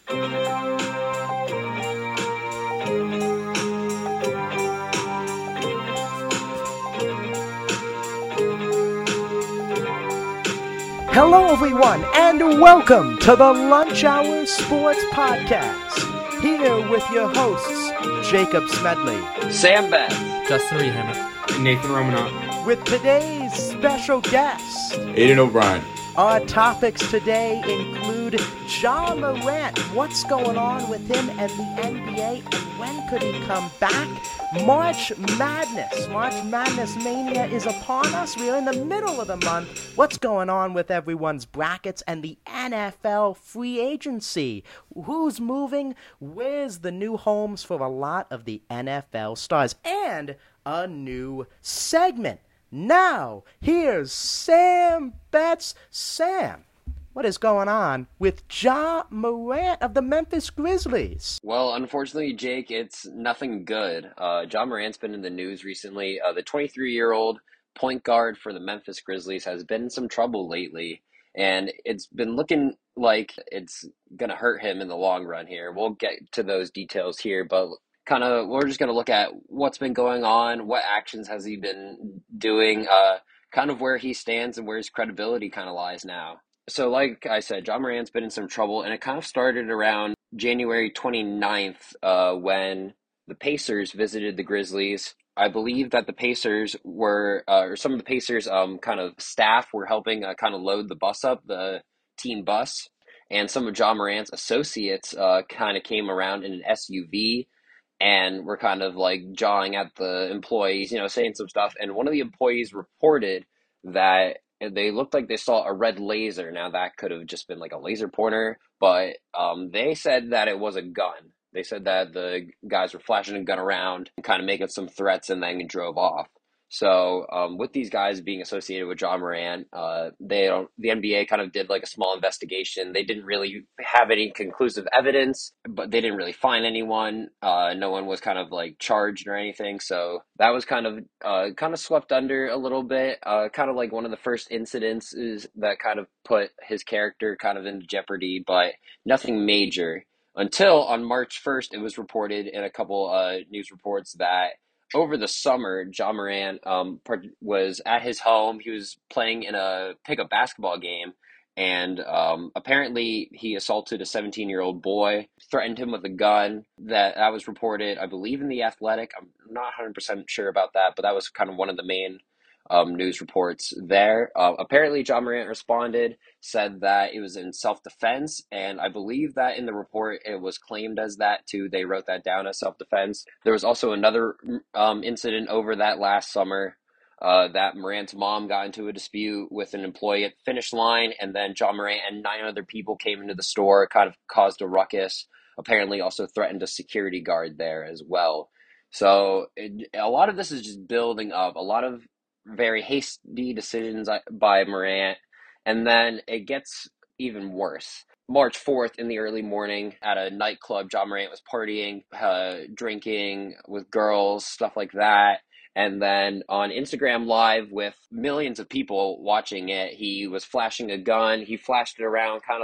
Hello, everyone, and welcome to the Lunch Hour Sports Podcast. Here with your hosts, Jacob Smedley, Sam Beth, Justin Rehammer, and Nathan Romanoff. with today's special guest. Aiden O'Brien. Our topics today include Ja Morant, what's going on with him and the NBA, and when could he come back? March Madness mania is upon us. We're in the middle of the month. What's going on with everyone's brackets and the NFL free agency? Who's moving? Where's the new homes for a lot of the NFL stars? And a new segment. Now, here's Sam Betts. Sam, what is going on with Ja Morant of the Memphis Grizzlies? Well, unfortunately, Jake, it's nothing good. Ja Morant's been in the news recently. The 23-year-old point guard for the Memphis Grizzlies has been in some trouble lately, and it's been looking like it's going to hurt him in the long run here. We'll get to those details here, but we're just going to look at what's been going on, what actions has he been doing, kind of where he stands and where his credibility kind of lies now. So like I said, Ja Morant's been in some trouble, and it kind of started around January 29th when the Pacers visited the Grizzlies. I believe that the Pacers were, or some of the Pacers kind of staff were helping kind of load the bus up, the team bus, and some of Ja Morant's associates kind of came around in an SUV and were kind of like jawing at the employees, saying some stuff. And one of the employees reported that they looked like they saw a red laser. Now, that could have just been like a laser pointer, but they said that it was a gun. They said that the guys were flashing a gun around and kind of making some threats and then drove off. So with these guys being associated with Ja Morant, the NBA kind of did like a small investigation. They didn't really have any conclusive evidence, but they didn't really find anyone. No one was kind of like charged or anything. So that was kind of swept under a little bit. Kind of like one of the first incidents is that kind of put his character kind of into jeopardy, but nothing major. Until on March 1st, it was reported in a couple news reports that over the summer, Ja Morant was at his home. He was playing in a pickup basketball game, and apparently he assaulted a 17-year-old boy, threatened him with a gun. That was reported, I believe, in The Athletic. I'm not 100% sure about that, but that was kind of one of the main news reports there. Apparently, Ja Morant responded, said that it was in self-defense, and I believe that in the report it was claimed as that too. They wrote that down as self-defense. There was also another incident over that last summer that Morant's mom got into a dispute with an employee at the finish line, and then Ja Morant and 9 other people came into the store, kind of caused a ruckus, apparently also threatened a security guard there as well. So a lot of this is just building up, a lot of very hasty decisions by Morant, and then it gets even worse. March 4th in the early morning at a nightclub, Ja Morant was partying, drinking with girls, stuff like that. And then on Instagram Live with millions of people watching it, he was flashing a gun. He flashed it around kind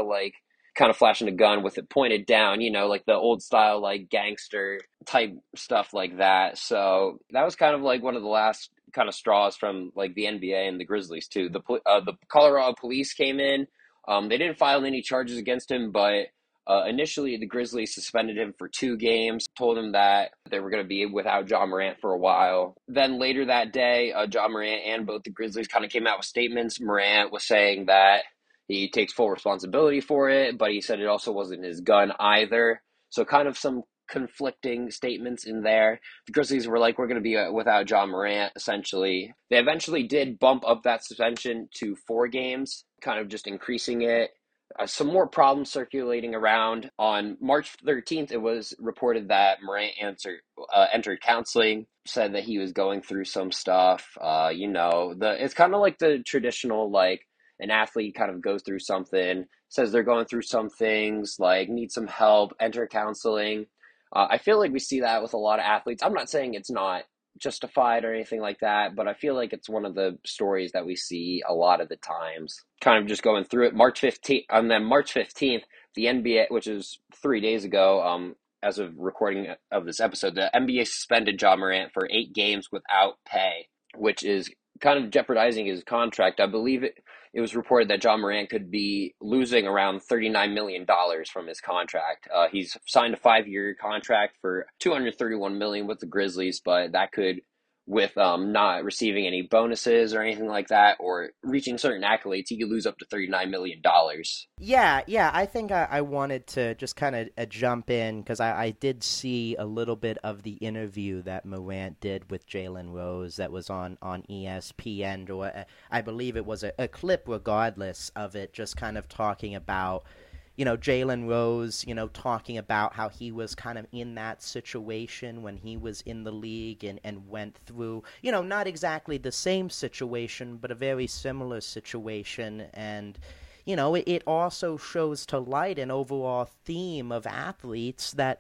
of flashing a gun with it pointed down, like the old style, like gangster type stuff like that. So that was kind of like one of the last kind of straws from like the NBA and the Grizzlies too. The Colorado police came in. They didn't file any charges against him, but initially the Grizzlies suspended him for 2 games, told him that they were going to be without Ja Morant for a while. Then later that day, Ja Morant and both the Grizzlies kind of came out with statements. Morant was saying that he takes full responsibility for it, but he said it also wasn't his gun either. So kind of some conflicting statements in there. The Grizzlies were like, we're going to be without Ja Morant, essentially. They eventually did bump up that suspension to 4 games, kind of just increasing it. Some more problems circulating around. On March 13th, it was reported that Morant entered counseling, said that he was going through some stuff. It's kind of like the traditional, like, an athlete kind of goes through something, says they're going through some things, like need some help, enter counseling. I feel like we see that with a lot of athletes. I'm not saying it's not justified or anything like that, but I feel like it's one of the stories that we see a lot of the times. Kind of just going through it. March 15th, the NBA, which is 3 days ago, as of recording of this episode, the NBA suspended Ja Morant for 8 games without pay, which is kind of jeopardizing his contract. I believe it was reported that Ja Morant could be losing around $39 million from his contract. He's signed a 5-year contract for $231 million with the Grizzlies, but that could, with not receiving any bonuses or anything like that, or reaching certain accolades, he could lose up to $39 million. Yeah, I think I wanted to just kind of jump in because I did see a little bit of the interview that Morant did with Jalen Rose that was on ESPN, or I believe it was a clip regardless of it, just kind of talking about, Jalen Rose, talking about how he was kind of in that situation when he was in the league and went through, not exactly the same situation, but a very similar situation. And it also shows to light an overall theme of athletes that,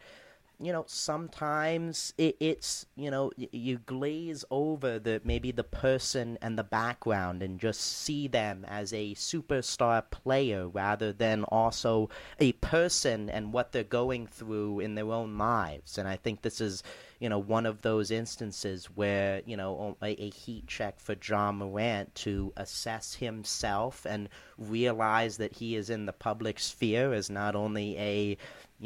sometimes it's, you glaze over maybe the person and the background and just see them as a superstar player rather than also a person and what they're going through in their own lives. And I think this is, one of those instances where, a heat check for Ja Morant to assess himself and realize that he is in the public sphere as not only a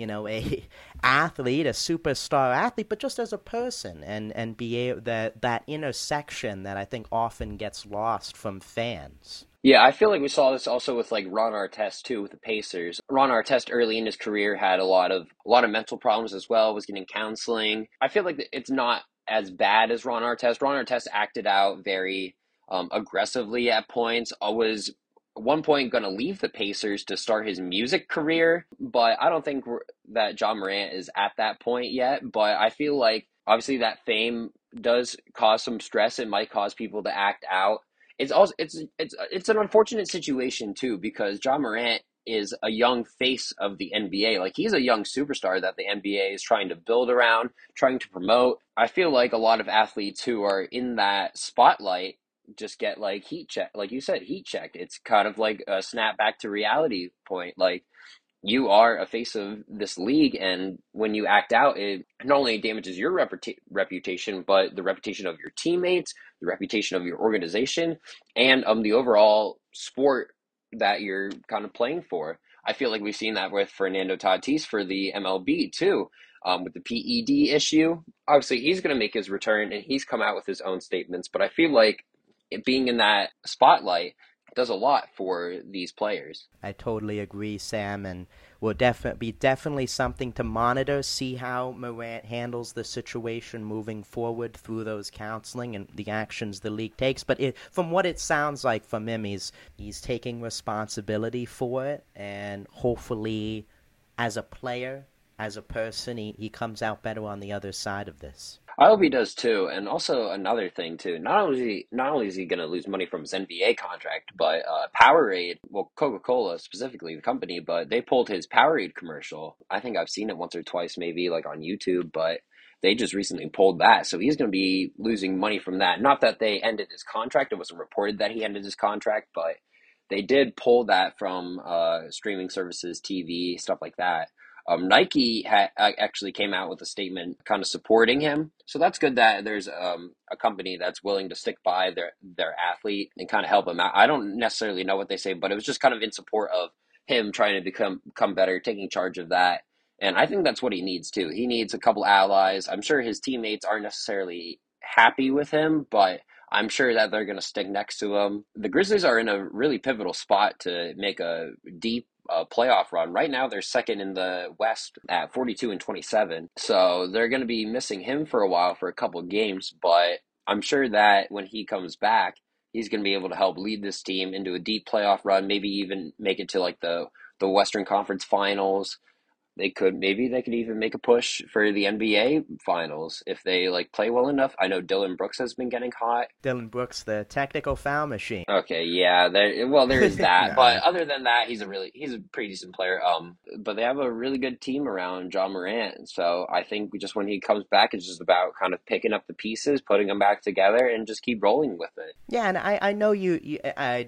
athlete, a superstar athlete, but just as a person, and be able that intersection that I think often gets lost from fans. Yeah, I feel like we saw this also with like Ron Artest too with the Pacers. Ron Artest early in his career had a lot of mental problems as well, was getting counseling. I feel like it's not as bad as Ron Artest. Ron Artest acted out very aggressively at points. Was at one point going to leave the Pacers to start his music career, but I don't think that Ja Morant is at that point yet. But I feel like obviously that fame does cause some stress. It might cause people to act out. It's also it's an unfortunate situation too, because Ja Morant is a young face of the NBA. Like, he's a young superstar that the NBA is trying to build around, trying to promote. I feel like a lot of athletes who are in that spotlight just get like heat check, like you said, heat checked. It's kind of like a snap back to reality point. Like, you are a face of this league, and when you act out, it not only damages your reputation, but the reputation of your teammates, the reputation of your organization, and the overall sport that you're kind of playing for. I feel like we've seen that with Fernando Tatis for the MLB too, with the PED issue. Obviously, he's going to make his return, and he's come out with his own statements, but I feel like it being in that spotlight does a lot for these players. I totally agree, Sam, and will definitely something to monitor, see how Morant handles the situation moving forward through those counseling and the actions the league takes. But from what it sounds like from him, he's taking responsibility for it, and hopefully as a player, as a person, he comes out better on the other side of this. I hope he does too. And also another thing too, not only is he going to lose money from his NBA contract, but Powerade, well, Coca-Cola specifically, the company, but they pulled his Powerade commercial. I think I've seen it once or twice, maybe like on YouTube, but they just recently pulled that. So he's going to be losing money from that. Not that they ended his contract. It wasn't reported that he ended his contract, but they did pull that from streaming services, TV, stuff like that. Nike actually came out with a statement kind of supporting him. So that's good that there's a company that's willing to stick by their athlete and kind of help him out. I don't necessarily know what they say, but it was just kind of in support of him trying to become better, taking charge of that. And I think that's what he needs too. He needs a couple allies. I'm sure his teammates aren't necessarily happy with him, but I'm sure that they're going to stick next to him. The Grizzlies are in a really pivotal spot to make a deep playoff run. Right now, they're second in the West at 42-27. So they're going to be missing him for a while for a couple of games, but I'm sure that when he comes back, he's going to be able to help lead this team into a deep playoff run, maybe even make it to like the Western Conference Finals. They could even make a push for the NBA Finals if they like play well enough. I know Dillon Brooks has been getting hot. Dillon Brooks, the technical foul machine. Okay, yeah, there is that. But other than that, he's a pretty decent player. But they have a really good team around Ja Morant. So I think just when he comes back, it's just about kind of picking up the pieces, putting them back together, and just keep rolling with it. Yeah, and I know you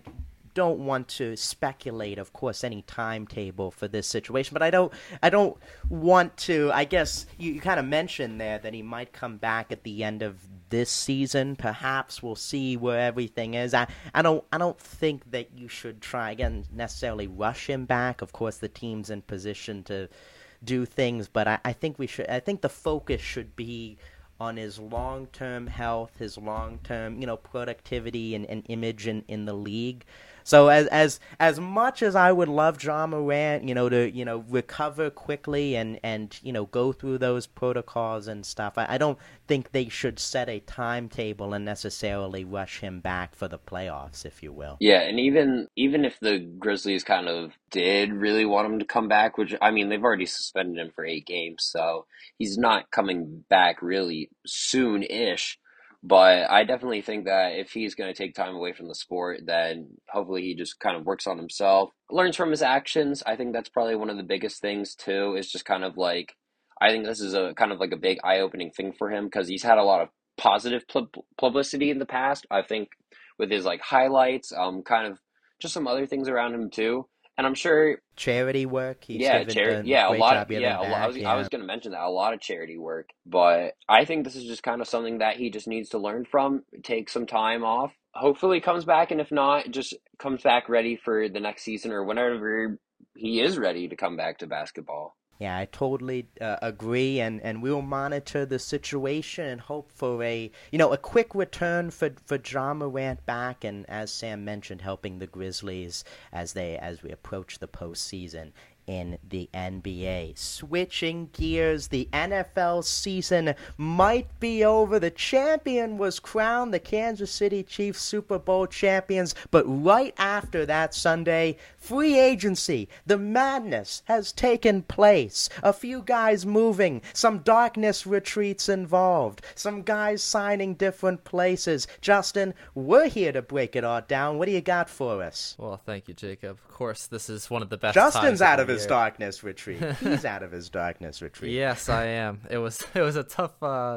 don't want to speculate, of course, any timetable for this situation, but I don't want to. I guess you kind of mentioned there that he might come back at the end of this season. Perhaps we'll see where everything is. I don't think that you should try again necessarily rush him back. Of course, the team's in position to do things, but I think we should. I think the focus should be on his long-term health, his long-term, productivity and image in the league. So as much as I would love Ja Morant, to recover quickly and go through those protocols and stuff, I don't think they should set a timetable and necessarily rush him back for the playoffs, if you will. Yeah, and even if the Grizzlies kind of did really want him to come back, which I mean they've already suspended him for 8 games, so he's not coming back really soon-ish. But I definitely think that if he's going to take time away from the sport, then hopefully he just kind of works on himself, learns from his actions. I think that's probably one of the biggest things too, is just kind of like, I think this is a kind of like a big eye-opening thing for him because he's had a lot of positive publicity in the past. I think with his like highlights, kind of just some other things around him too. And I'm sure charity work. A lot. I was going to mention that, a lot of charity work. But I think this is just kind of something that he just needs to learn from, take some time off. Hopefully comes back, and if not, just comes back ready for the next season or whenever he is ready to come back to basketball. Yeah, I totally agree, and we will monitor the situation and hope for a quick return for Ja Morant back, and as Sam mentioned, helping the Grizzlies as we approach the postseason in the NBA. Switching gears, the NFL season might be over. The champion was crowned, the Kansas City Chiefs Super Bowl champions, but right after that Sunday, free agency, the madness has taken place. A few guys moving, some darkness retreats involved, some guys signing different places. Justin, we're here to break it all down. What do you got for us? Well, thank you, Jacob. Of course, this is one of the best Justin's times out of his darkness retreat. He's out of his darkness retreat. Yes, I am. It was a tough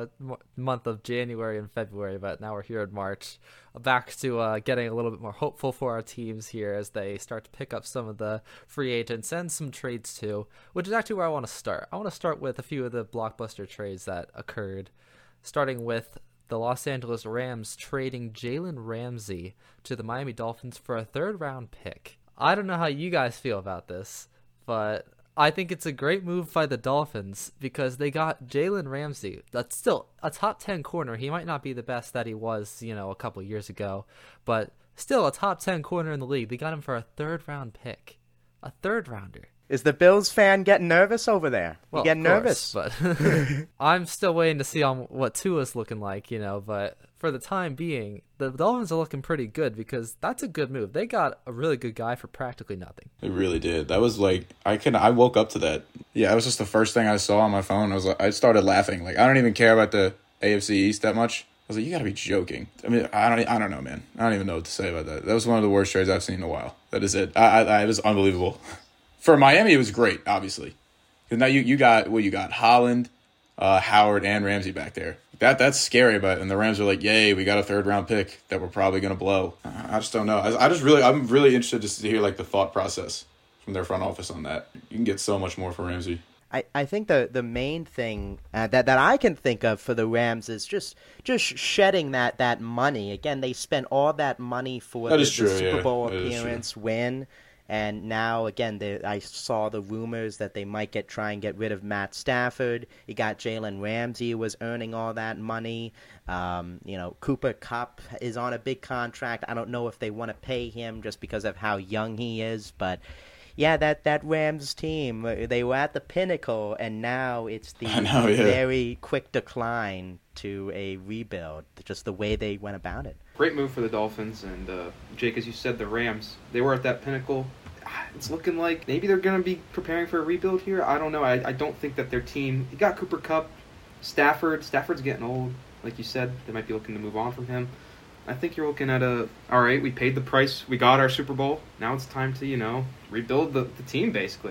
month of January and February, but now we're here in March. Back to getting a little bit more hopeful for our teams here as they start to pick up some of the free agents and some trades too, which is actually where I want to start. I want to start with a few of the blockbuster trades that occurred, starting with the Los Angeles Rams trading Jalen Ramsey to the Miami Dolphins for a 3rd-round pick. I don't know how you guys feel about this, but I think it's a great move by the Dolphins because they got Jalen Ramsey. That's still a top 10 corner. He might not be the best that he was, a couple years ago, but still a top 10 corner in the league. They got him for a 3rd-round pick. A 3rd-rounder. Is the Bills fan getting nervous over there? Well, you getting nervous? But I'm still waiting to see on what Tua's looking like, but for the time being, the Dolphins are looking pretty good because that's a good move. They got a really good guy for practically nothing. They really did. That was like, I woke up to that. Yeah, it was just the first thing I saw on my phone. I started laughing. Like, I don't even care about the AFC East that much. I was like, you gotta be joking. I mean, I don't know, man. I don't even know what to say about that. That was one of the worst trades I've seen in a while. That is it. It was unbelievable. For Miami, it was great, obviously. Because now you got Holland, Howard, and Ramsey back there. That's scary, and the Rams are like, yay, we got a 3rd-round pick that we're probably going to blow. I just don't know. I'm really interested to hear like the thought process from their front office on that. You can get so much more for Ramsey. I think the main thing that I can think of for the Rams is just shedding that money. Again, they spent all that money for the Super Bowl appearance win. And now, again, I saw the rumors that they might try and get rid of Matt Stafford. You got Jalen Ramsey, who was earning all that money. Cooper Kupp is on a big contract. I don't know if they want to pay him just because of how young he is. But, yeah, that Rams team, they were at the pinnacle, and now it's the very quick decline to a rebuild, just the way they went about it. Great move for the Dolphins, and Jake, as you said, the Rams, they were at that pinnacle. It's looking like maybe they're going to be preparing for a rebuild here. I don't know. I don't think that their team... You got Cooper Kupp, Stafford's getting old. Like you said, they might be looking to move on from him. I think you're looking at all right, we paid the price. We got our Super Bowl. Now it's time to, rebuild the team, basically.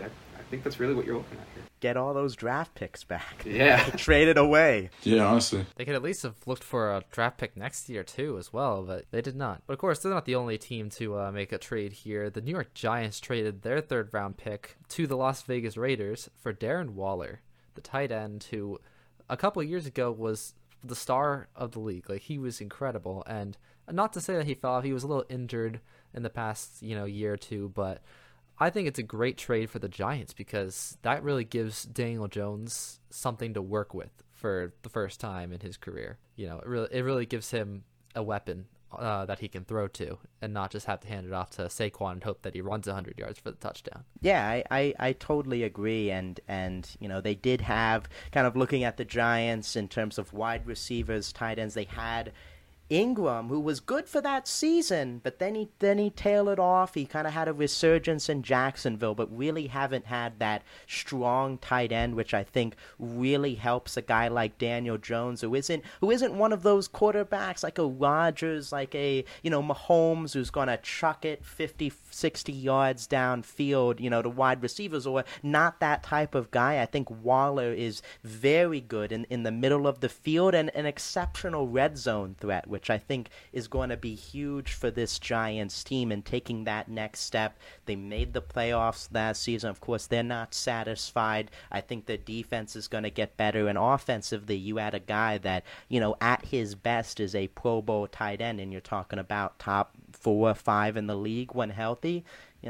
think that's really what you're looking at here. Get all those draft picks back. Yeah. Trade it away. Yeah, honestly. They could at least have looked for a draft pick next year too as well, but they did not. But of course, they're not the only team to make a trade here. The New York Giants traded their 3rd round pick to the Las Vegas Raiders for Darren Waller, the tight end who a couple of years ago was the star of the league. Like, he was incredible, and not to say that he fell off. He was a little injured in the past, year or two, but I think it's a great trade for the Giants because that really gives Daniel Jones something to work with for the first time in his career. It really gives him a weapon that he can throw to and not just have to hand it off to Saquon and hope that he runs 100 yards for the touchdown. Yeah, I totally agree. And they did have, kind of looking at the Giants in terms of wide receivers, tight ends, they had Ingram, who was good for that season, but then he tailed off. He kind of had a resurgence in Jacksonville, but really haven't had that strong tight end, which I think really helps a guy like Daniel Jones, who isn't one of those quarterbacks like a Rodgers, like a Mahomes, who's gonna chuck it 50, 60 yards downfield, to wide receivers, or not that type of guy. I think Waller is very good in the middle of the field and an exceptional red zone threat, which I think is going to be huge for this Giants team and taking that next step. They made the playoffs last season. Of course, they're not satisfied. I think the defense is going to get better, and offensively, you add a guy that, at his best is a Pro Bowl tight end, and you're talking about top 4 or 5 in the league when healthy.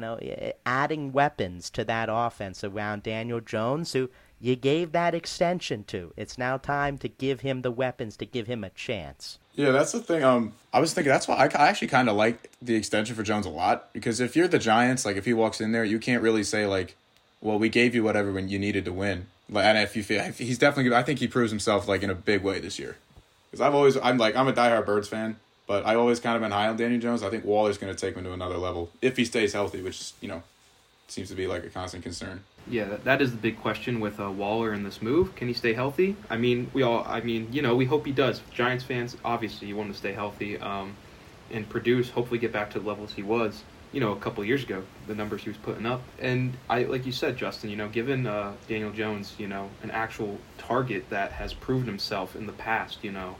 Adding weapons to that offense around Daniel Jones, who you gave that extension to. It's now time to give him the weapons to give him a chance. Yeah, that's the thing. I was thinking that's why I actually kind of like the extension for Jones a lot, because if you're the Giants, like if he walks in there, you can't really say like, well, we gave you whatever when you needed to win. And if he's definitely, I think he proves himself like in a big way this year. Because I'm a diehard Birds fan, but I've always kind of been high on Daniel Jones. I think Waller's going to take him to another level if he stays healthy, which seems to be like a constant concern. Yeah, that is the big question with Waller in this move. Can he stay healthy? We hope he does. Giants fans, obviously, you want him to stay healthy and produce, hopefully get back to the levels he was, a couple of years ago, the numbers he was putting up. And like you said, Justin, given Daniel Jones, an actual target that has proven himself in the past,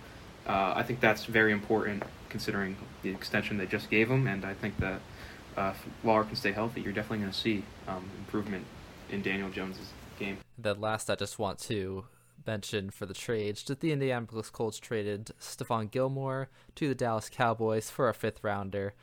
I think that's very important considering the extension they just gave him. And I think that if Waller can stay healthy, you're definitely going to see improvement in Daniel Jones's game. Then last, I just want to mention for the trades, the Indianapolis Colts traded Stephon Gilmore to the Dallas Cowboys for a 5th rounder.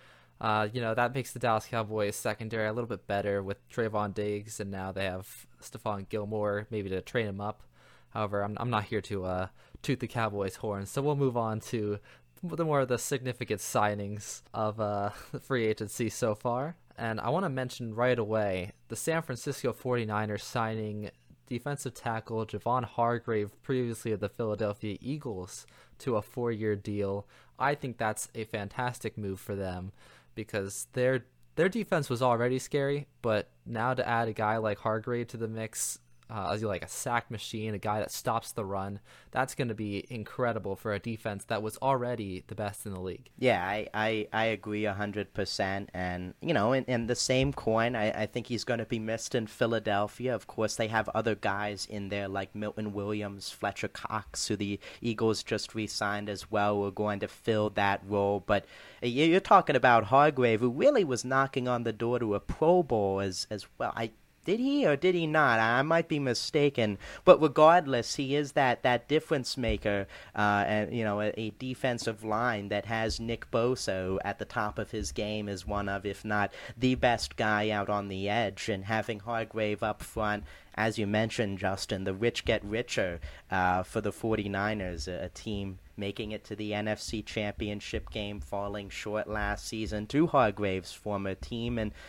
That makes the Dallas Cowboys secondary a little bit better with Trayvon Diggs, and now they have Stephon Gilmore maybe to train him up. However, I'm not here to toot the Cowboys' horn, so we'll move on to the more of the significant signings of the free agency so far. And I want to mention right away the San Francisco 49ers signing defensive tackle Javon Hargrave, previously of the Philadelphia Eagles, to a 4-year deal. I think that's a fantastic move for them because their defense was already scary, but now to add a guy like Hargrave to the mix, like a sack machine, a guy that stops the run, that's going to be incredible for a defense that was already the best in the league. Yeah, I agree 100%. And, in the same coin, I think he's going to be missed in Philadelphia. Of course, they have other guys in there like Milton Williams, Fletcher Cox, who the Eagles just re-signed as well, who are going to fill that role. But you're talking about Hargrave, who really was knocking on the door to a Pro Bowl as well. Did he or did he not? I might be mistaken. But regardless, he is that difference maker, and a defensive line that has Nick Bosa at the top of his game as one of, if not the best guy out on the edge, and having Hargrave up front. As you mentioned, Justin, the rich get richer for the 49ers, a team making it to the NFC Championship game, falling short last season to Hargrave's former team, and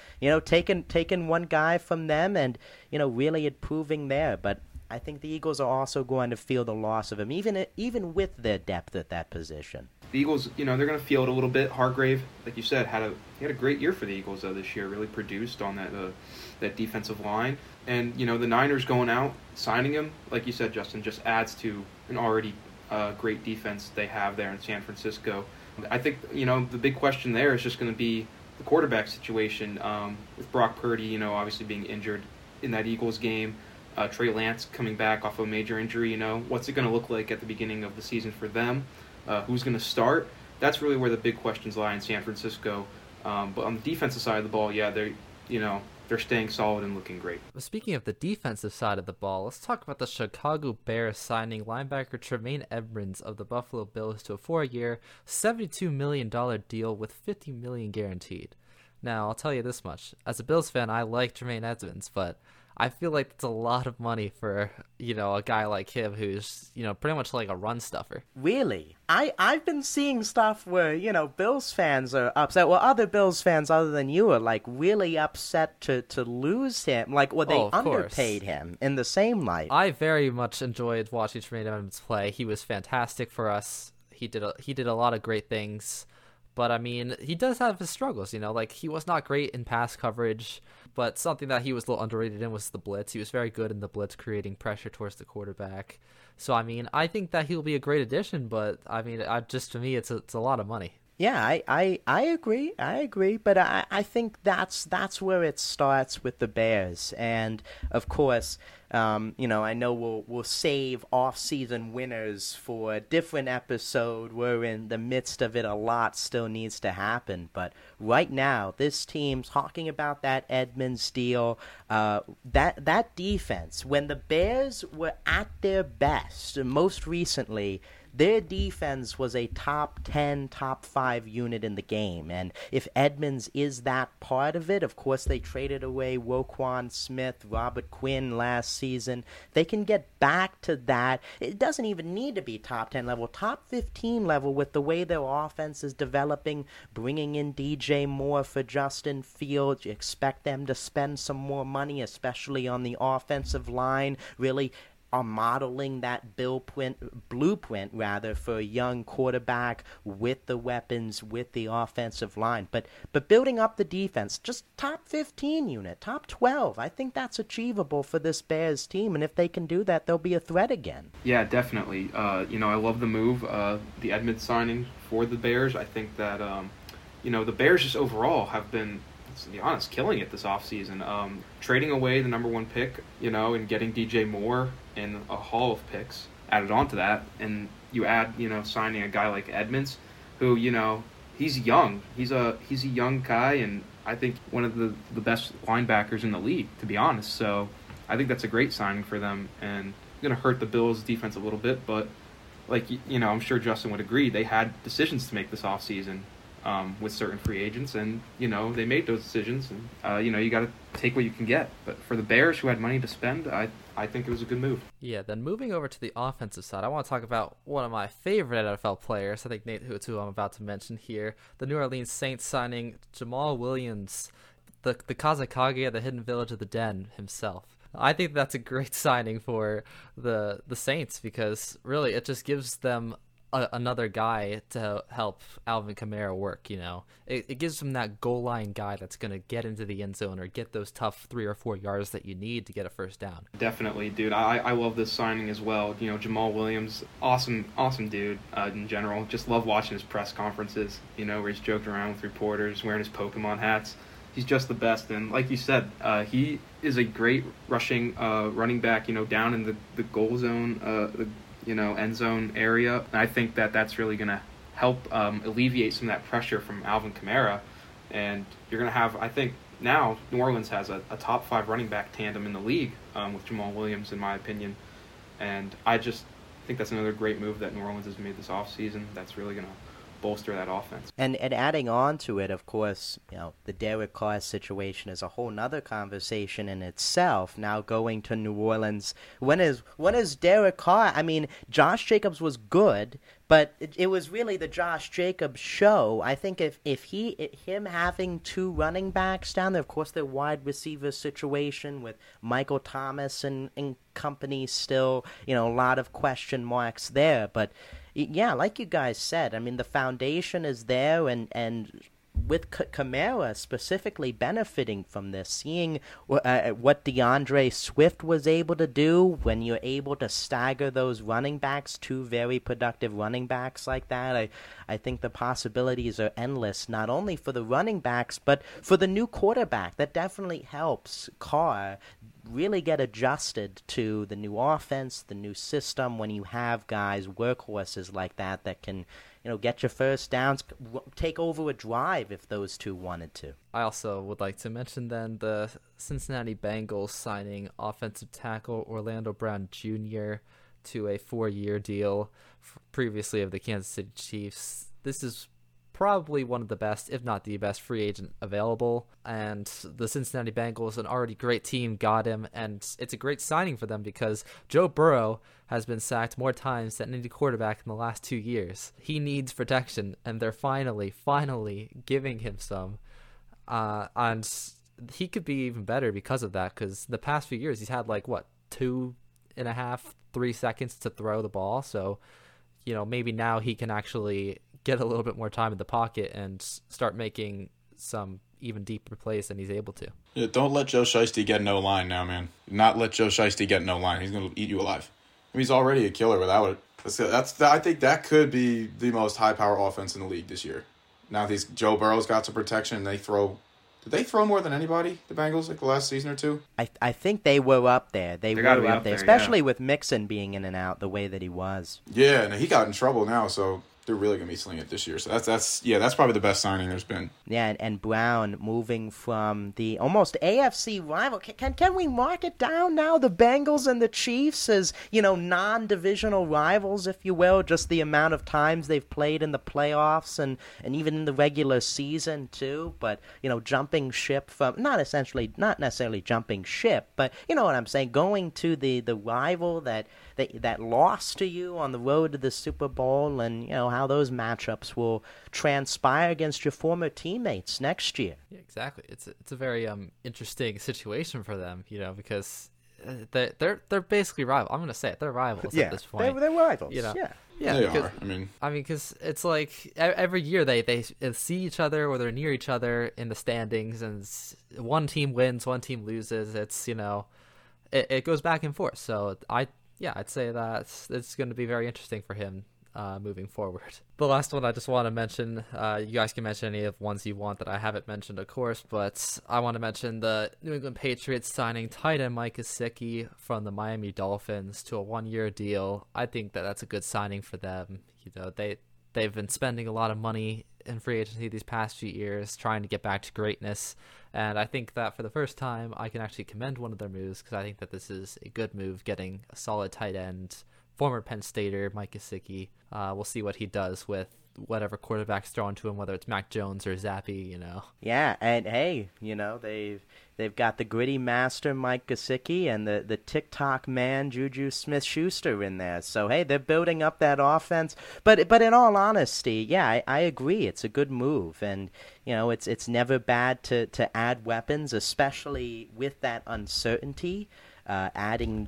taking one guy from them and really improving there. But I think the Eagles are also going to feel the loss of him, even with their depth at that position. The Eagles, they're going to feel it a little bit. Hargrave, like you said, had a great year for the Eagles this year. Really produced on that defensive line, and the Niners going out signing him, like you said, Justin, just adds to an already great defense they have there in San Francisco. I think the big question there is just going to be the quarterback situation with Brock Purdy, obviously being injured in that Eagles game. Trey Lance coming back off a major injury, what's it going to look like at the beginning of the season for them? Who's going to start? That's really where the big questions lie in San Francisco. But on the defensive side of the ball, yeah, they're staying solid and looking great. Speaking of the defensive side of the ball, let's talk about the Chicago Bears signing linebacker Tremaine Edmunds of the Buffalo Bills to a 4-year, $72 million deal with $50 million guaranteed. Now, I'll tell you this much. As a Bills fan, I like Tremaine Edmunds, but I feel like it's a lot of money for, a guy like him who's, pretty much like a run stuffer. Really? I've been seeing stuff where, Bills fans are upset. Well, other Bills fans other than you are, like, really upset to lose him. Like, well, they underpaid him in the same light. I very much enjoyed watching Tremaine Edmunds play. He was fantastic for us. He did a lot of great things. But, I mean, he does have his struggles, like, he was not great in pass coverage, but something that he was a little underrated in was the blitz. He was very good in the blitz, creating pressure towards the quarterback. So, I mean, I think that he'll be a great addition, but, I mean, to me, it's a lot of money. Yeah, I agree, but I think that's where it starts with the Bears, and of course, I know we'll save off-season winners for a different episode. We're in the midst of it. A lot still needs to happen, but right now, this team talking about that Edmunds deal, that defense. When the Bears were at their best, most recently, their defense was a top 10, top 5 unit in the game. And if Edmunds is that part of it, of course they traded away Roquan Smith, Robert Quinn last season. They can get back to that. It doesn't even need to be top 10 level, top 15 level with the way their offense is developing, bringing in DJ Moore for Justin Fields. You expect them to spend some more money, especially on the offensive line, really are modeling that blueprint for a young quarterback with the weapons, with the offensive line. But building up the defense, just top 15 unit, top 12, I think that's achievable for this Bears team. And if they can do that, they'll be a threat again. Yeah, definitely. I love the move, the Edmunds signing for the Bears. I think that, the Bears just overall have been, to be honest, killing it this offseason. Trading away the number 1 pick, and getting DJ Moore and a haul of picks added on to that. And you add, signing a guy like Edmunds, who, he's young. He's a young guy, and I think one of the best linebackers in the league, to be honest. So I think that's a great signing for them, and going to hurt the Bills' defense a little bit. But, I'm sure Justin would agree, they had decisions to make this offseason. With certain free agents, and they made those decisions, and you got to take what you can get. But for the Bears, who had money to spend, I think it was a good move. Yeah. Then moving over to the offensive side, I want to talk about one of my favorite NFL players. I think Nate, who I'm about to mention here, the New Orleans Saints signing Jamal Williams, the Kazakage, the hidden village of the Den himself. I think that's a great signing for the Saints, because really it just gives them another guy to help Alvin Kamara work. It gives him that goal line guy that's going to get into the end zone or get those tough 3 or 4 yards that you need to get a first down. Definitely, dude. I love this signing as well. Jamal Williams, awesome dude in general. Just love watching his press conferences, where he's joking around with reporters, wearing his Pokemon hats. He's just the best, and like you said, he is a great rushing running back, down in the goal zone, end zone area. And I think that's really going to help alleviate some of that pressure from Alvin Kamara. And you're going to have, I think now New Orleans has a top 5 running back tandem in the league with Jamal Williams, in my opinion. And I just think that's another great move that New Orleans has made this offseason that's really going to bolster that offense. And adding on to it, of course, the Derek Carr situation is a whole nother conversation in itself. Now going to New Orleans, when is Derek Carr? I mean, Josh Jacobs was good, but it was really the Josh Jacobs show. I think if him having 2 running backs down there, of course, their wide receiver situation with Michael Thomas and company still, a lot of question marks there, but yeah, like you guys said, I mean, the foundation is there, and with Kamara specifically benefiting from this, seeing what DeAndre Swift was able to do when you're able to stagger those running backs, 2 very productive running backs like that, I think the possibilities are endless, not only for the running backs, but for the new quarterback. That definitely helps Carr really get adjusted to the new offense, the new system, when you have guys, workhorses like that can, get your first downs, take over a drive if those two wanted to. I also would like to mention then the Cincinnati Bengals signing offensive tackle Orlando Brown Jr. to a 4-year deal previously of the Kansas City Chiefs. This is probably one of the best, if not the best, free agent available, and the Cincinnati Bengals, an already great team, got him, and it's a great signing for them because Joe Burrow has been sacked more times than any quarterback in the last 2 years. He needs protection, and they're finally giving him some, and he could be even better because of that, because the past few years he's had 2.5, 3 seconds to throw the ball, so maybe now he can actually get a little bit more time in the pocket and start making some even deeper plays than he's able to. Yeah, don't let Joe Shiesty get no line now, man. Not let Joe Shiesty get no line. He's going to eat you alive. I mean, he's already a killer without it. I think that could be the most high-power offense in the league this year. Now Joe Burrow's got some protection. Did they throw more than anybody, the Bengals, the last season or two? I think they were up there. They were up there, especially yeah. with Mixon being in and out the way that he was. Yeah, and he got in trouble now, so they're really going to be slinging it this year. So that's probably the best signing there's been. Yeah, and Brown moving from the almost AFC rival. Can we mark it down now, the Bengals and the Chiefs, as, non-divisional rivals, if you will, just the amount of times they've played in the playoffs and even in the regular season too, but, jumping ship from, not necessarily jumping ship, but you know what I'm saying, going to the rival that lost to you on the road to the Super Bowl, and how those matchups will transpire against your former teammates next year. Yeah, exactly. It's a very interesting situation for them, because they're basically rivals. I'm gonna say it. They're rivals at this point. They're rivals. Yeah, they because, are. I mean, because it's like every year they see each other or they're near each other in the standings, and one team wins, one team loses. It's it goes back and forth. So I'd say that it's going to be very interesting for him moving forward. The last one I just want to mention, you guys can mention any of ones you want that I haven't mentioned, of course, but I want to mention the New England Patriots signing tight end Mike Gesicki from the Miami Dolphins to a 1-year deal. I think that's a good signing for them. They've been spending a lot of money in free agency these past few years trying to get back to greatness, and I think that for the first time I can actually commend one of their moves, because I think that this is a good move, getting a solid tight end, former Penn Stater Mike Gesicki. We'll see what he does with whatever quarterback's thrown to him, whether it's Mac Jones or Zappy, Yeah, and hey, they've got the gritty master Mike Gesicki and the TikTok man Juju Smith-Schuster in there. So hey, they're building up that offense. But in all honesty, yeah, I agree. It's a good move, and it's never bad to add weapons, especially with that uncertainty. Adding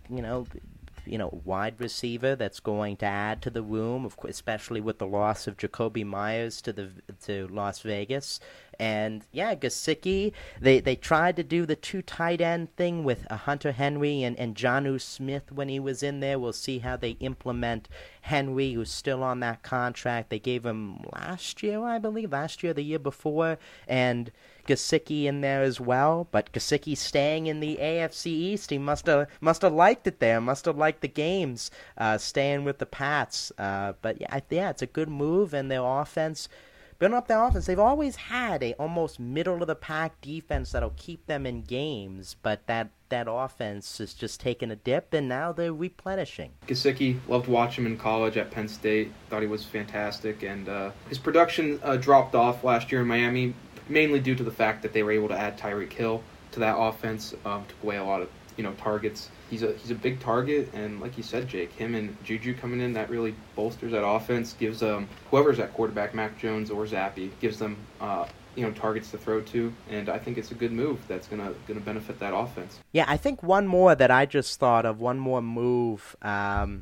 wide receiver that's going to add to the room, especially with the loss of Jacoby Myers to Las Vegas. And yeah, Gesicki, they tried to do the 2 tight end thing with Hunter Henry and Jonnu Smith when he was in there. We'll see how they implement Henry, who's still on that contract. They gave him last year, the year before, and Gesicki in there as well. But Gesicki staying in the AFC East, he must have liked it there. Must have liked the games, staying with the Pats. But yeah, it's a good move, and their offense. Building up their offense, they've always had a almost middle-of-the-pack defense that'll keep them in games, but that offense is just taking a dip, and now they're replenishing. Gesicki, loved watching him in college at Penn State. Thought he was fantastic, and his production dropped off last year in Miami, mainly due to the fact that they were able to add Tyreek Hill to that offense, took away a lot of targets. He's a big target, and like you said, Jake, him and Juju coming in, that really bolsters that offense, gives whoever's at quarterback, Mac Jones or Zappy, gives them targets to throw to, and I think it's a good move that's gonna benefit that offense. Yeah, I think one more that I just thought of, one more move.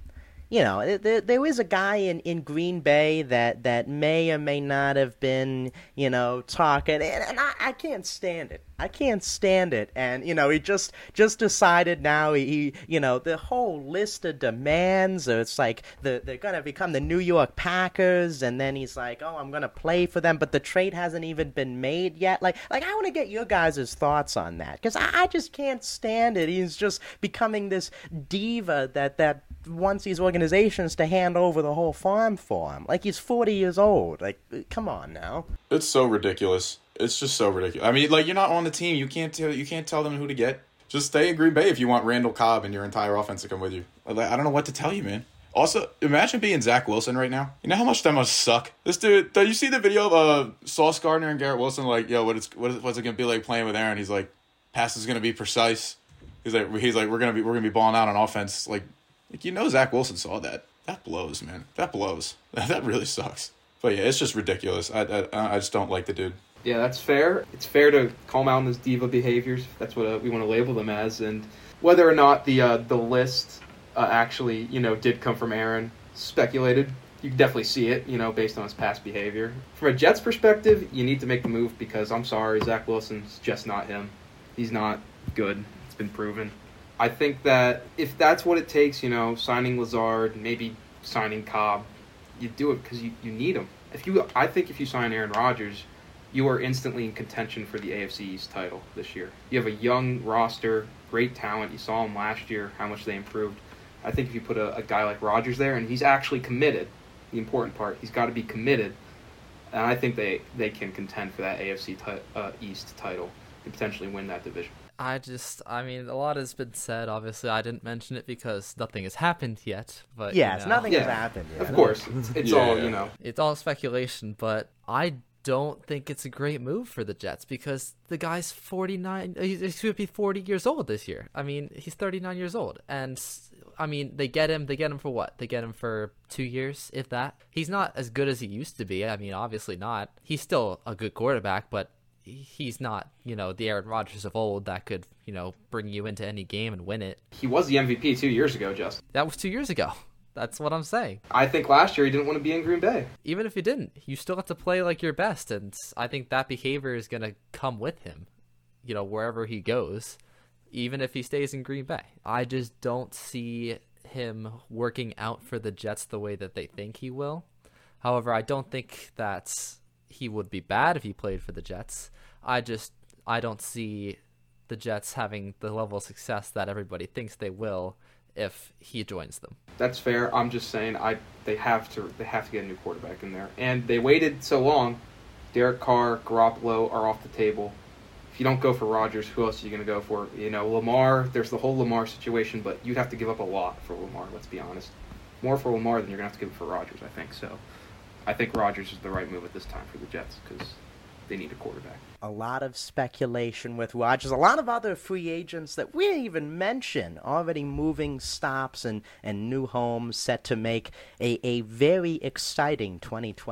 there is a guy in Green Bay that may or may not have been, talking, and I can't stand it. I can't stand it. And, he just decided now the whole list of demands, it's like they're going to become the New York Packers, and then he's like, oh, I'm going to play for them, but the trade hasn't even been made yet. Like I want to get your guys' thoughts on that, because I just can't stand it. He's just becoming this diva that wants these organizations to hand over the whole farm for him. Like, he's 40 years old. Like, come on now. It's so ridiculous. It's just so ridiculous. I mean, like, you're not on the team. You can't tell them who to get. Just stay in Green Bay if you want Randall Cobb and your entire offense to come with you. Like, I don't know what to tell you, man. Also, imagine being Zach Wilson right now. You know how much that must suck? This dude, did you see the video of Sauce Gardner and Garrett Wilson? Like, yo, what's it going to be like playing with Aaron? He's like, pass is going to be precise. He's like, we're going to be balling out on offense. Like, Zach Wilson saw that. That blows, man. That blows. That really sucks. But yeah, it's just ridiculous. I just don't like the dude. Yeah, that's fair. It's fair to call him out on his diva behaviors. That's what we want to label them as. And whether or not the list actually, did come from Aaron, speculated. You can definitely see it, based on his past behavior. From a Jets perspective, you need to make the move because, I'm sorry, Zach Wilson's just not him. He's not good. It's been proven. I think that if that's what it takes, signing Lazard, maybe signing Cobb, you do it because you need him. I think if you sign Aaron Rodgers, you are instantly in contention for the AFC East title this year. You have a young roster, great talent. You saw them last year, how much they improved. I think if you put a guy like Rodgers there, and he's actually committed, the important part, he's got to be committed, and I think they can contend for that AFC East title and potentially win that division. A lot has been said. Obviously, I didn't mention it because nothing has happened yet. But nothing has happened yet. Of course, it's all It's all speculation, but I don't think it's a great move for the Jets because the guy's 49. He's going to be 40 years old this year. I mean, he's 39 years old, and they get him. They get him for what? They get him for 2 years, if that. He's not as good as he used to be. I mean, obviously not. He's still a good quarterback, but he's not, the Aaron Rodgers of old that could, bring you into any game and win it. He was the MVP 2 years ago, Justin. That was 2 years ago. That's what I'm saying. I think last year he didn't want to be in Green Bay. Even if he didn't, you still have to play like your best, and I think that behavior is going to come with him, wherever he goes, even if he stays in Green Bay. I just don't see him working out for the Jets the way that they think he will. However, I don't think that he would be bad if he played for the Jets. I don't see the Jets having the level of success that everybody thinks they will if he joins them. That's fair. I'm just saying they have to get a new quarterback in there. And they waited so long. Derek Carr, Garoppolo are off the table. If you don't go for Rodgers, who else are you going to go for? Lamar, there's the whole Lamar situation, but you'd have to give up a lot for Lamar, let's be honest. More for Lamar than you're going to have to give up for Rodgers, I think. So I think Rodgers is the right move at this time for the Jets because they need a quarterback. A lot of speculation with Rodgers. A lot of other free agents that we didn't even mention already moving stops and new homes set to make a very exciting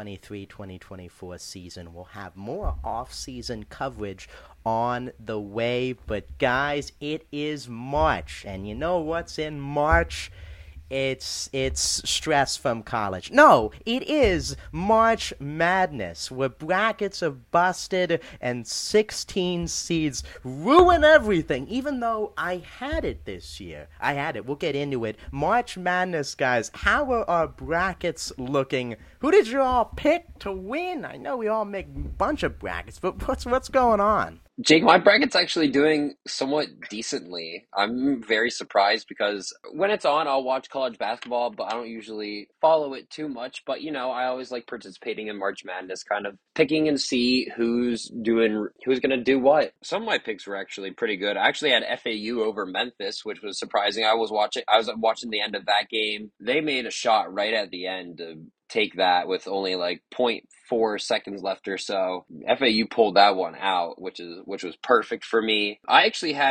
2023-2024 season. We'll have more off-season coverage on the way. But, guys, it is March. And you know what's in March? It's stress from college. No, it is March Madness, where brackets are busted and 16 seeds ruin everything, even though I had it this year. I had it. We'll get into it. March Madness, guys. How are our brackets looking? Who did you all pick to win? I know we all make a bunch of brackets, but what's going on? Jake, my bracket's actually doing somewhat decently. I'm very surprised because when it's on, I'll watch college basketball, but I don't usually follow it too much. But, I always like participating in March Madness, kind of picking and see who's going to do what. Some of my picks were actually pretty good. I actually had FAU over Memphis, which was surprising. I was watching the end of that game. They made a shot right at the end to take that with only like 0.4 seconds left or so. FAU pulled that one out, which was perfect for me. I actually had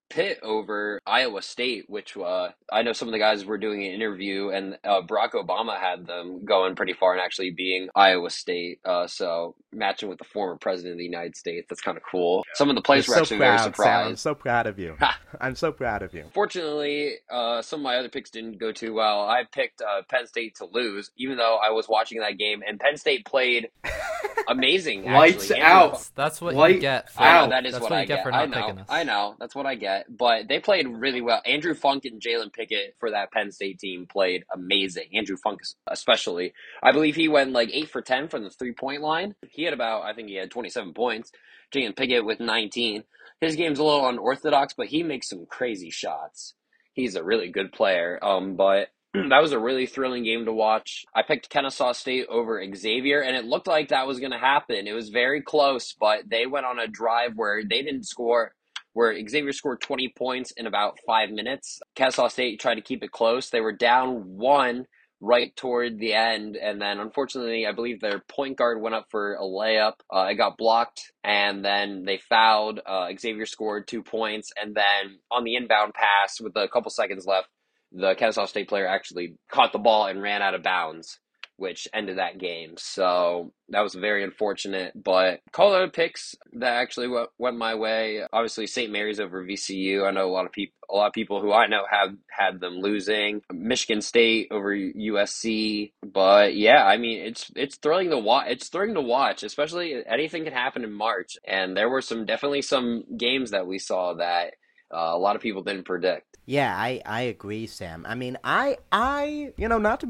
Pitt over Iowa State, which I know some of the guys were doing an interview, and Barack Obama had them going pretty far and actually being Iowa State. So matching with the former president of the United States, that's kind of cool. Some of the players were so actually very proud, Sam. surprised. I'm so proud of you. I'm so proud of you. Fortunately, some of my other picks didn't go too well. I picked Penn State to lose, even though I was watching that game, and Penn State played amazing. Lights actually. out. That's what Light you get. For, I know, that is that's what what I you get get. for not picking us. I know, that's what I get. But they played really well. Andrew Funk and Jalen Pickett for that Penn State team played amazing. Andrew Funk especially. I believe he went like 8 for 10 from the 3-point line. He had I think he had 27 points. Jalen Pickett with 19. His game's a little unorthodox, but he makes some crazy shots. He's a really good player. But that was a really thrilling game to watch. I picked Kennesaw State over Xavier, and it looked like that was going to happen. It was very close, but they went on a drive where they didn't score, where Xavier scored 20 points in about 5 minutes. Kennesaw State tried to keep it close. They were down 1 right toward the end, and then unfortunately, I believe their point guard went up for a layup. It got blocked, and then they fouled. Xavier scored 2 points, and then on the inbound pass with a couple seconds left, the Kennesaw State player actually caught the ball and ran out of bounds, which ended that game. So that was very unfortunate. But call other picks that actually went my way. Obviously, St. Mary's over VCU. I know a lot of people who I know have had them losing. Michigan State over USC. But yeah, I mean, it's thrilling to watch. It's thrilling to watch, especially anything can happen in March. And there were definitely some games that we saw that a lot of people didn't predict. Yeah, I agree, Sam. I mean, I not to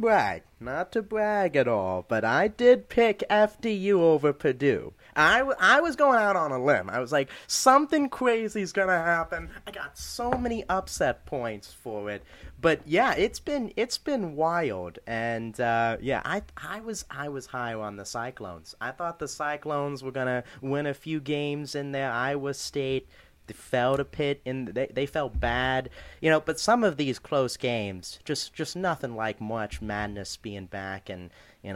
brag at all, but I did pick FDU over Purdue. I was going out on a limb. I was like, something crazy's gonna happen. I got so many upset points for it. But yeah, it's been wild, and I was high on the Cyclones. I thought the Cyclones were gonna win a few games in there. Iowa State. They fell to Pitt, and they felt bad, but some of these close games, just nothing like March Madness being back, and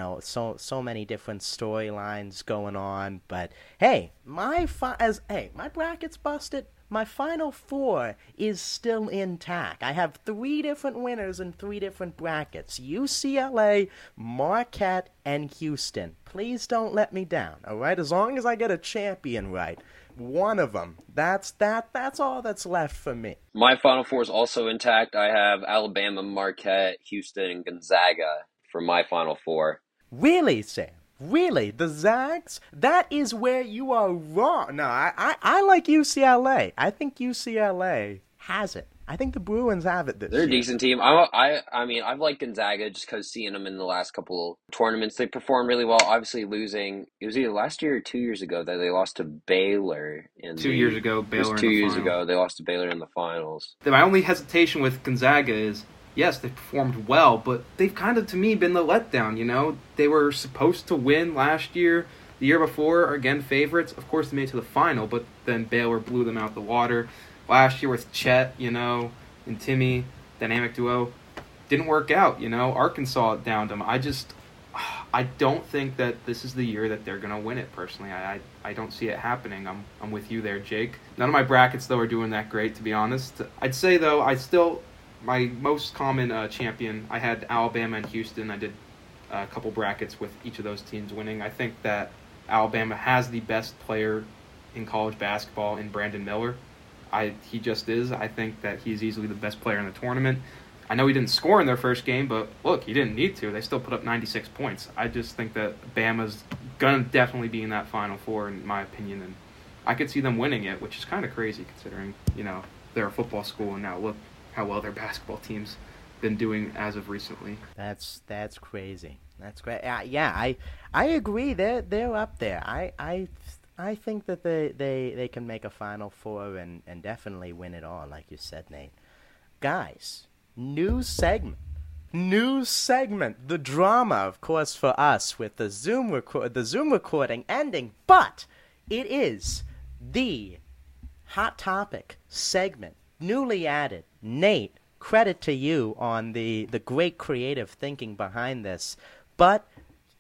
so many different storylines going on. But hey, my bracket's busted. My Final Four is still intact. I have 3 different winners in 3 different brackets: UCLA, Marquette, and Houston. Please don't let me down, all right? As long as I get a champion right. One of them. That's all that's left for me. My Final Four is also intact. I have Alabama, Marquette, Houston, and Gonzaga for my Final Four. Really, Sam? Really? The Zags? That is where you are wrong. No, I like UCLA. I think UCLA has it. I think the Bruins have it this year. They're a decent team. I mean, I've liked Gonzaga just because seeing them in the last couple tournaments, they performed really well. Obviously, losing, it was either last year or 2 years ago that they lost to Baylor. 2 years ago, Baylor. It was 2 years ago they lost to Baylor in the finals. My only hesitation with Gonzaga is, yes, they performed well, but they've kind of, to me, been the letdown. They were supposed to win last year. The year before, again, favorites. Of course, they made it to the final, but then Baylor blew them out the water. Last year with Chet, and Timmy, dynamic duo, didn't work out. Arkansas downed them. I don't think that this is the year that they're going to win it, personally. I don't see it happening. I'm with you there, Jake. None of my brackets, though, are doing that great, to be honest. I'd say, though, my most common champion, I had Alabama and Houston. I did a couple brackets with each of those teams winning. I think that Alabama has the best player in college basketball in Brandon Miller. He just is. I think that he's easily the best player in the tournament. I know he didn't score in their first game, but look, he didn't need to. They still put up 96 points. I just think that Bama's going to definitely be in that Final Four, in my opinion, and I could see them winning it, which is kind of crazy considering, they're a football school, and now look how well their basketball team's been doing as of recently. That's crazy. That's great. I agree. They're up there. I think that they can make a Final Four and definitely win it all, like you said, Nate. Guys, new segment. The drama, of course, for us with the Zoom recording ending, but it is the Hot Topic segment, newly added. Nate, credit to you on the great creative thinking behind this, but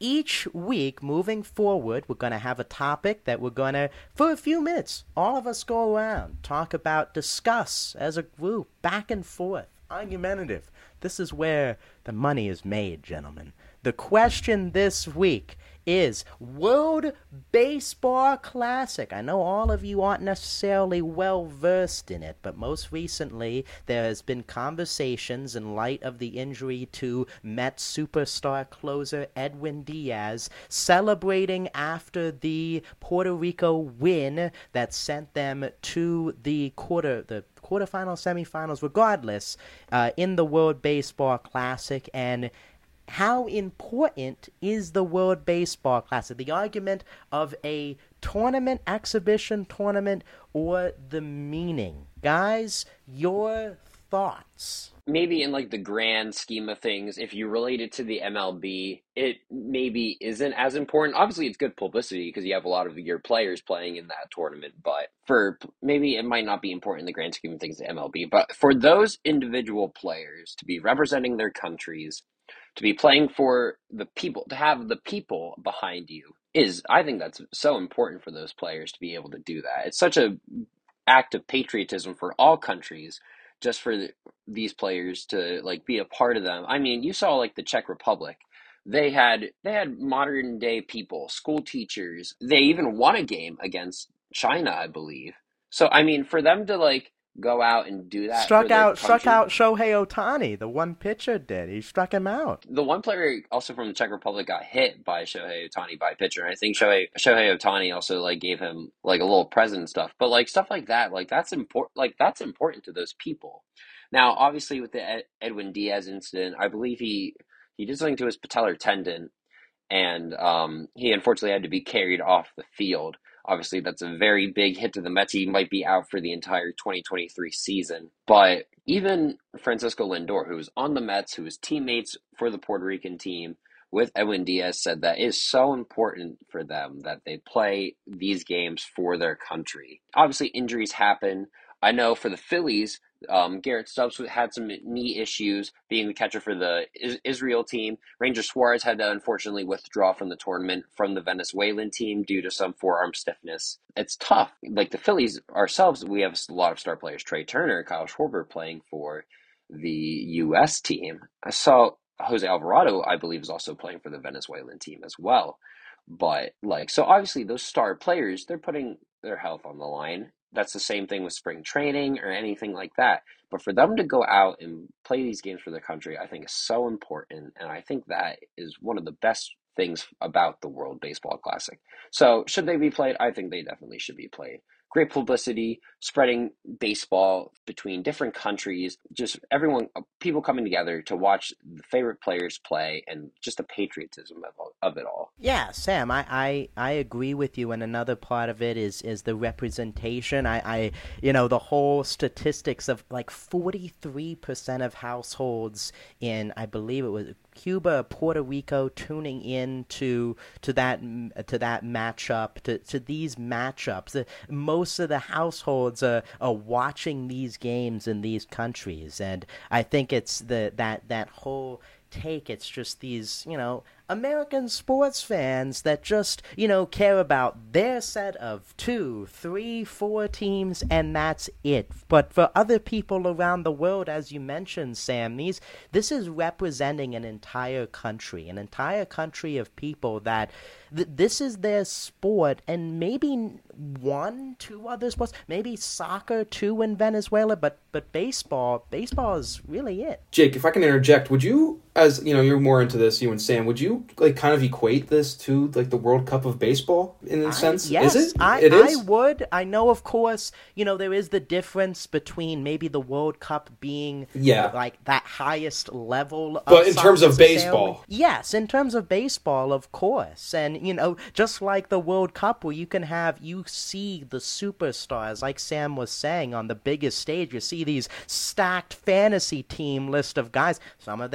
each week moving forward, we're going to have a topic that we're going to, for a few minutes, all of us go around, talk about, discuss as a group, back and forth, argumentative. This is where the money is made, gentlemen. The question this week is World Baseball Classic. I know all of you aren't necessarily well versed in it, but most recently there has been conversations in light of the injury to Mets superstar closer Edwin Diaz, celebrating after the Puerto Rico win that sent them to the quarterfinals, semifinals, regardless, in the World Baseball Classic. And how important is the World Baseball Classic? The argument of a tournament, exhibition tournament, or the meaning. Guys, your thoughts? Maybe in like the grand scheme of things, if you relate it to the MLB, it maybe isn't as important. Obviously, it's good publicity because you have a lot of your players playing in that tournament, but for maybe it might not be important in the grand scheme of things to MLB. But for those individual players to be representing their countries, to be playing for the people, to have the people behind you I think that's so important for those players to be able to do that. It's such a act of patriotism for all countries, just for these players to like be a part of them. I mean, you saw like the Czech Republic. They had modern day people, school teachers. They even won a game against China, I believe. So I mean, for them to like go out and do that. Struck out Shohei Ohtani. The one pitcher did. He struck him out. The one player also from the Czech Republic got hit by Shohei Ohtani by a pitcher. And I think Shohei Ohtani also like gave him like a little present and stuff. But like stuff like that, like that's important. Like that's important to those people. Now, obviously, with the Edwin Diaz incident, I believe he did something to his patellar tendon, and he unfortunately had to be carried off the field. Obviously, that's a very big hit to the Mets. He might be out for the entire 2023 season. But even Francisco Lindor, who was on the Mets, who was teammates for the Puerto Rican team with Edwin Diaz, said that it is so important for them that they play these games for their country. Obviously, injuries happen. I know for the Phillies, Garrett Stubbs had some knee issues being the catcher for the Israel team. Ranger Suarez had to unfortunately withdraw from the tournament from the Venezuelan team due to some forearm stiffness. It's tough. Like the Phillies ourselves, we have a lot of star players. Trey Turner, Kyle Schwarber playing for the U.S. team. I saw Jose Alvarado, I believe, is also playing for the Venezuelan team as well. But like, so obviously those star players, they're putting their health on the line. That's the same thing with spring training or anything like that. But for them to go out and play these games for their country, I think is so important. And I think that is one of the best things about the World Baseball Classic. So should they be played? I think they definitely should be played. Great publicity, spreading baseball between different countries, just everyone, people coming together to watch the favorite players play, and just the patriotism of it all. Yeah, Sam, I agree with you, and another part of it is the representation. I the whole statistics of like 43% of households in, I believe it was Cuba, Puerto Rico, tuning in to that matchup, to these matchups. Most of the households are watching these games in these countries, and I think it's that whole take. It's just these, American sports fans that just, care about their set of 2, 3, 4 teams, and that's it. But for other people around the world, as you mentioned, Sam, this is representing an entire country of people that this is their sport, and maybe 1, 2 other sports, maybe soccer too in Venezuela, but baseball is really it. Jake, if I can interject, would you, as you're more into this, you and Sam, would you like kind of equate this to like the World Cup of baseball in a sense? Yes, is it? I would. I know, of course, there is the difference between maybe the World Cup being like that highest level of but in terms of baseball. Yes, in terms of baseball, of course. And just like the World Cup, where you see the superstars, like Sam was saying, on the biggest stage. You see these stacked fantasy team list of guys. Some of them like the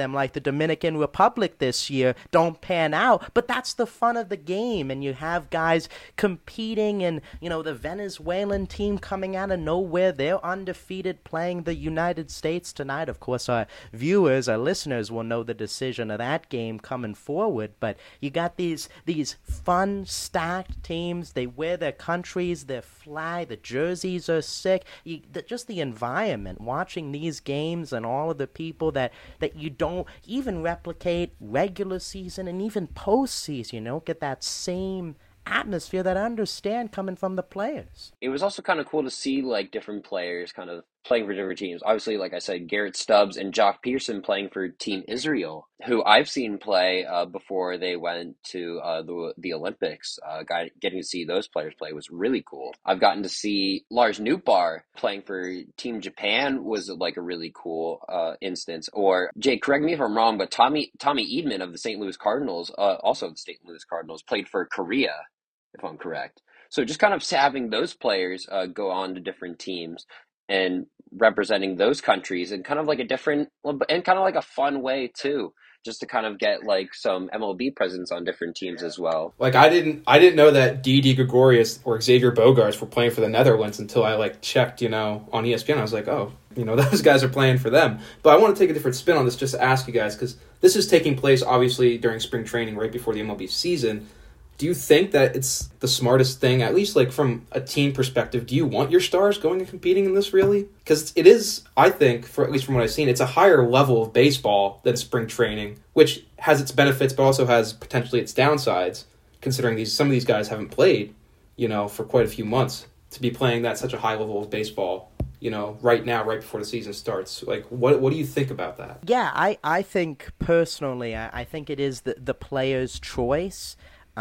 Dominican Republic this year don't pan out. But that's the fun of the game, and you have guys competing, and the Venezuelan team coming out of nowhere, they're undefeated, playing the United States tonight. Of course, our viewers, our listeners will know the decision of that game coming forward, but you got these fun, stacked teams. They wear their countries, their flag, the jerseys are sick. Just the environment, watching these games and all of the people that you don't even replicate regular season and even postseason. You don't get that same atmosphere that I understand coming from the players. It was also kind of cool to see like different players kind of playing for different teams. Obviously, like I said, Garrett Stubbs and Jock Pearson playing for Team Israel, who I've seen play before they went to the Olympics. Getting to see those players play was really cool. I've gotten to see Lars Nootbaar playing for Team Japan was like a really cool instance. Or Jay, correct me if I'm wrong, but Tommy Edman of the St. Louis Cardinals, also the St. Louis Cardinals, played for Korea, if I'm correct. So just kind of having those players go on to different teams and representing those countries and kind of like a different and kind of like a fun way too, just to kind of get like some MLB presence on different teams as well. Like I didn't know that Didi Gregorius or Xavier Bogaerts were playing for the Netherlands until I like checked, on ESPN. I was like, oh, those guys are playing for them. But I want to take a different spin on this just to ask you guys, because this is taking place obviously during spring training right before the MLB season. Do you think that it's the smartest thing, at least like from a team perspective? Do you want your stars going and competing in this really? Because it is, I think, at least from what I've seen, it's a higher level of baseball than spring training, which has its benefits but also has potentially its downsides, considering some of these guys haven't played, for quite a few months. To be playing such a high level of baseball, right now, right before the season starts. Like, what do you think about that? Yeah, I think personally, I think it is the player's choice.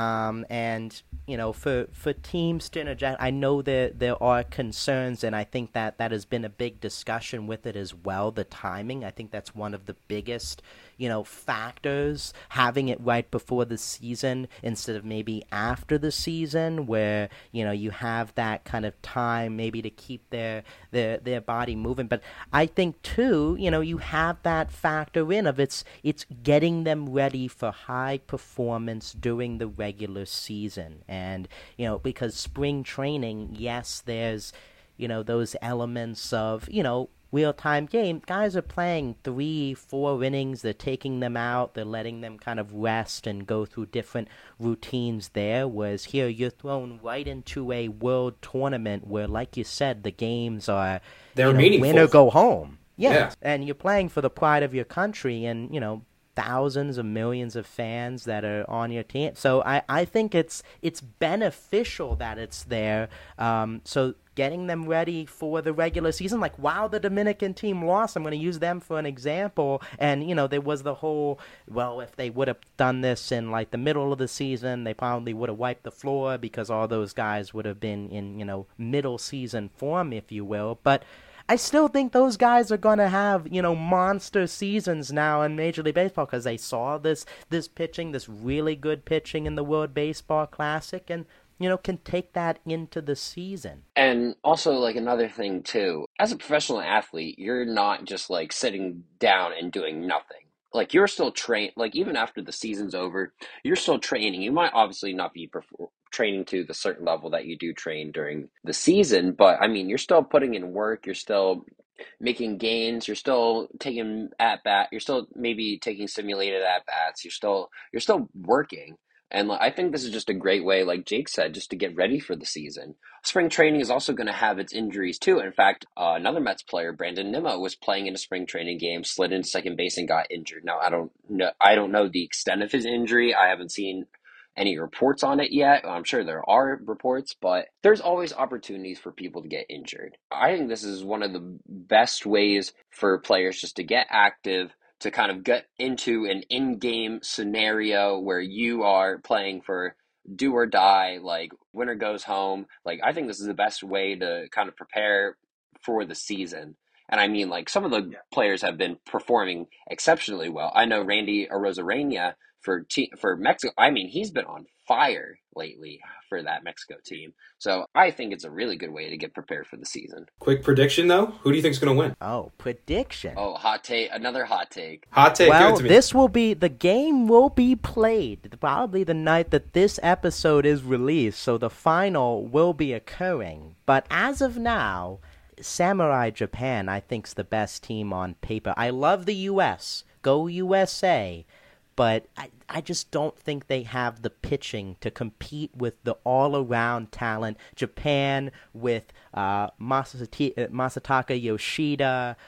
And for teams to interject, I know that there are concerns, and I think that has been a big discussion with it as well. The timing, I think that's one of the biggest factors, having it right before the season instead of maybe after the season, where you have that kind of time maybe to keep their body moving. But I think too, you have that factor in of it's getting them ready for high performance during the regular season. And because spring training, yes, there's those elements of real-time game. Guys are playing 3-4 innings. They're taking them out. They're letting them kind of rest and go through different routines there. Whereas here, you're thrown right into a world tournament where, like you said, the games are meaningful. Win or go home. Yeah. And you're playing for the pride of your country, and thousands of millions of fans that are on your team. So I think it's beneficial that it's there. So getting them ready for the regular season, like while the Dominican team lost, I'm going to use them for an example. And there was the whole, well, if they would have done this in like the middle of the season, they probably would have wiped the floor because all those guys would have been in middle season form, if you will. But I still think those guys are going to have, monster seasons now in Major League Baseball because they saw this pitching, this really good pitching in the World Baseball Classic, and, can take that into the season. And also, like, another thing, too, as a professional athlete, you're not just, like, sitting down and doing nothing. Like, you're still trained, like, even after the season's over, you're still training. You might obviously not be training to the certain level that you do train during the season, but, I mean, you're still putting in work, you're still making gains, you're still taking at-bat, you're still maybe taking simulated at-bats, you're still working. And I think this is just a great way, like Jake said, just to get ready for the season. Spring training is also going to have its injuries too. In fact, another Mets player, Brandon Nimmo, was playing in a spring training game, slid into second base and got injured. Now, I don't know the extent of his injury. I haven't seen any reports on it yet. I'm sure there are reports, but there's always opportunities for people to get injured. I think this is one of the best ways for players just to get active, to kind of get into an in-game scenario where you are playing for do or die, like winner goes home. Like, I think this is the best way to kind of prepare for the season. And I mean, like, some of the players have been performing exceptionally well. I know Randy Arozarena for Mexico. I mean, he's been on fire lately for that Mexico team. So I think it's a really good way to get prepared for the season. Quick prediction, though. Who do you think's going to win? Oh, prediction. Oh, hot take. Another hot take. Hot take. Well, give it to me. the game will be played probably the night that this episode is released, so the final will be occurring. But as of now, Samurai Japan, I think, is the best team on paper. I love the U.S. Go USA. But I just don't think they have the pitching to compete with the all-around talent. Japan with Masataka Yoshida,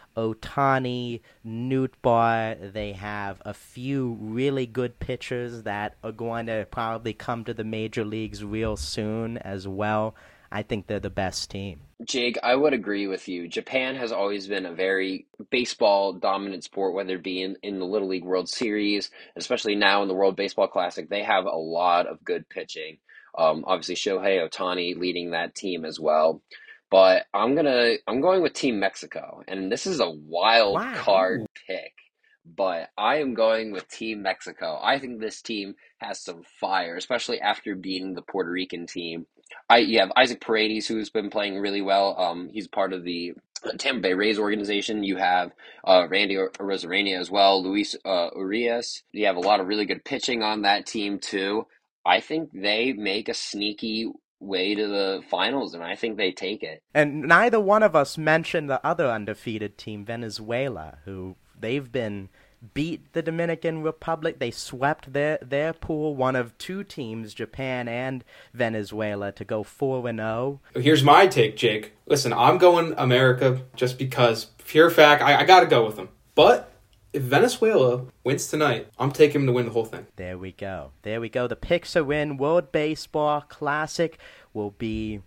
Otani, Nootbaar. They have a few really good pitchers that are going to probably come to the major leagues real soon as well. I think they're the best team. Jake, I would agree with you. Japan has always been a very baseball-dominant sport, whether it be in the Little League World Series, especially now in the World Baseball Classic. They have a lot of good pitching. Obviously, Shohei Ohtani leading that team as well. But I'm going with Team Mexico, and this is a wild card pick. But I am going with Team Mexico. I think this team has some fire, especially after beating the Puerto Rican team. You have Isaac Paredes, who's been playing really well. He's part of the Tampa Bay Rays organization. You have Randy Arozarena as well, Luis Urias. You have a lot of really good pitching on that team, too. I think they make a sneaky way to the finals, and I think they take it. And neither one of us mentioned the other undefeated team, Venezuela, who they've been beat the Dominican Republic. They swept their pool, one of two teams, Japan and Venezuela, to go 4-0. Here's my take, Jake. Listen, I'm going America just because, pure fact, I got to go with them. But if Venezuela wins tonight, I'm taking them to win the whole thing. There we go. The picks are in. World Baseball Classic would be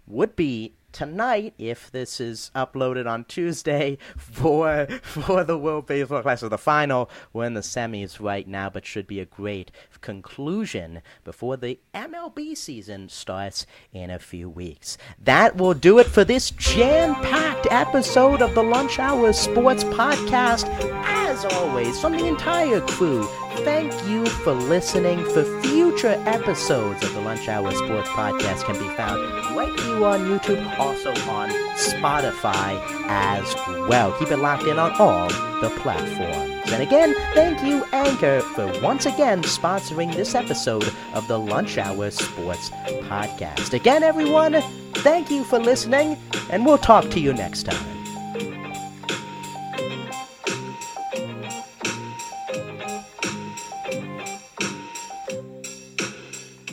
tonight, if this is uploaded on Tuesday, for the World Baseball Classic. The final, we're in the semis right now, but should be a great conclusion before the MLB season starts in a few weeks. That will do it for this jam-packed episode of the Lunch Hour Sports Podcast. As always, from the entire crew, thank you for listening. For future episodes of the Lunch Hour Sports Podcast can be found right here on YouTube, also on Spotify as well. Keep it locked in on all the platforms. And again, thank you, Anchor, for once again sponsoring this episode of the Lunch Hour Sports Podcast. Again, everyone, thank you for listening, and we'll talk to you next time.